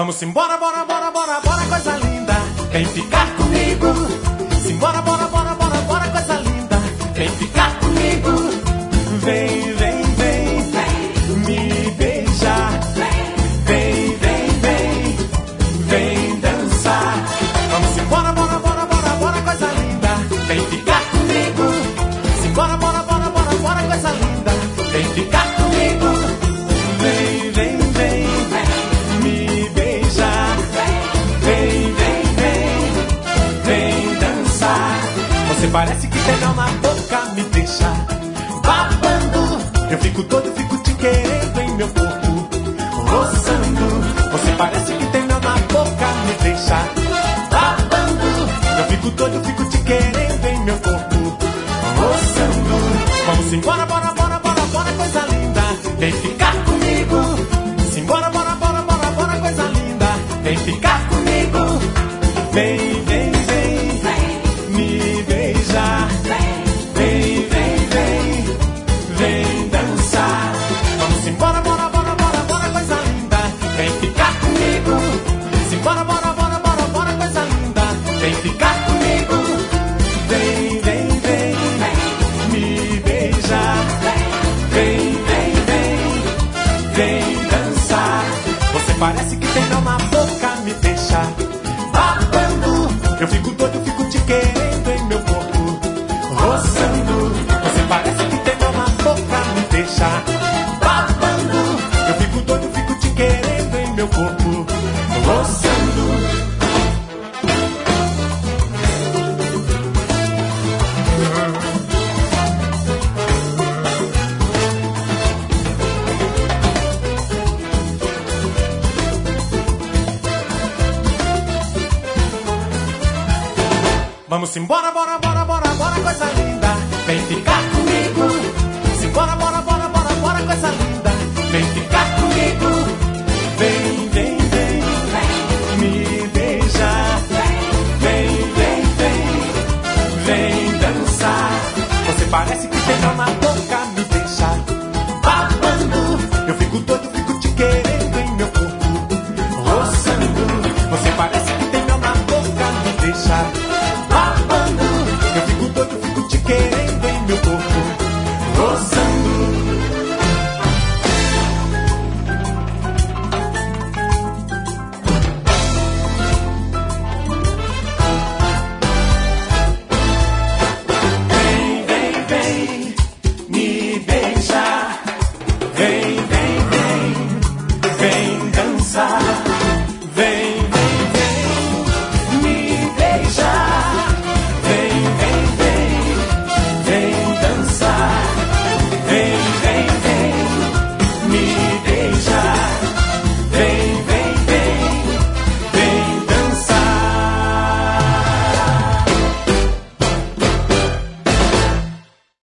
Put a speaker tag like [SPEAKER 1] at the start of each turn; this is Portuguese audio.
[SPEAKER 1] Vamos embora, bora, bora, bora, bora, coisa linda. Vem ficar comigo. Simbora, bora, bora, bora, bora, coisa linda. Vem ficar comigo. Vem, vem, vem, vem me beijar. Vem, vem, vem, vem dançar. Vamos embora, bora, bora, bora, bora, coisa linda. Vem ficar comigo. Simbora, bora, bora, bora, bora, coisa linda. Vem ficar comigo. Vem, vem, vem, vem me beijar. Vem, vem, vem, vem dançar. Você parece que tem mel na boca, me deixa babando. Eu fico todo, fico te querendo em meu corpo, roçando. Você parece que tem mel na boca, me deixa babando. Eu fico todo, fico te querendo em meu corpo, roçando. Vamos embora, bora, bora, bora, bora, coisa linda. Vem ficar comigo. Simbora, bora, bora, bora, bora, coisa linda. Vem ficar comigo. Vem, vem, vem, vem me beijar. Vem, vem, vem, vem dançar. Vamos embora, bora, bora, bora, bora, coisa linda. Vem ficar comigo. Simbora, bora, bora, bora, bora, coisa linda. Vem ficar comigo. Vem, vem, vem, vem me beijar. Vem, vem, vem, vem dançar. Você parece que tem mel na boca, me deixa babando. Eu fico doido, fico te querendo em meu corpo, roçando. Você parece que tem mel na boca, me deixa babando. Eu fico doido, fico te querendo em meu corpo, roçando. Vamos embora, bora, bora, bora, bora, coisa linda. Vem ficar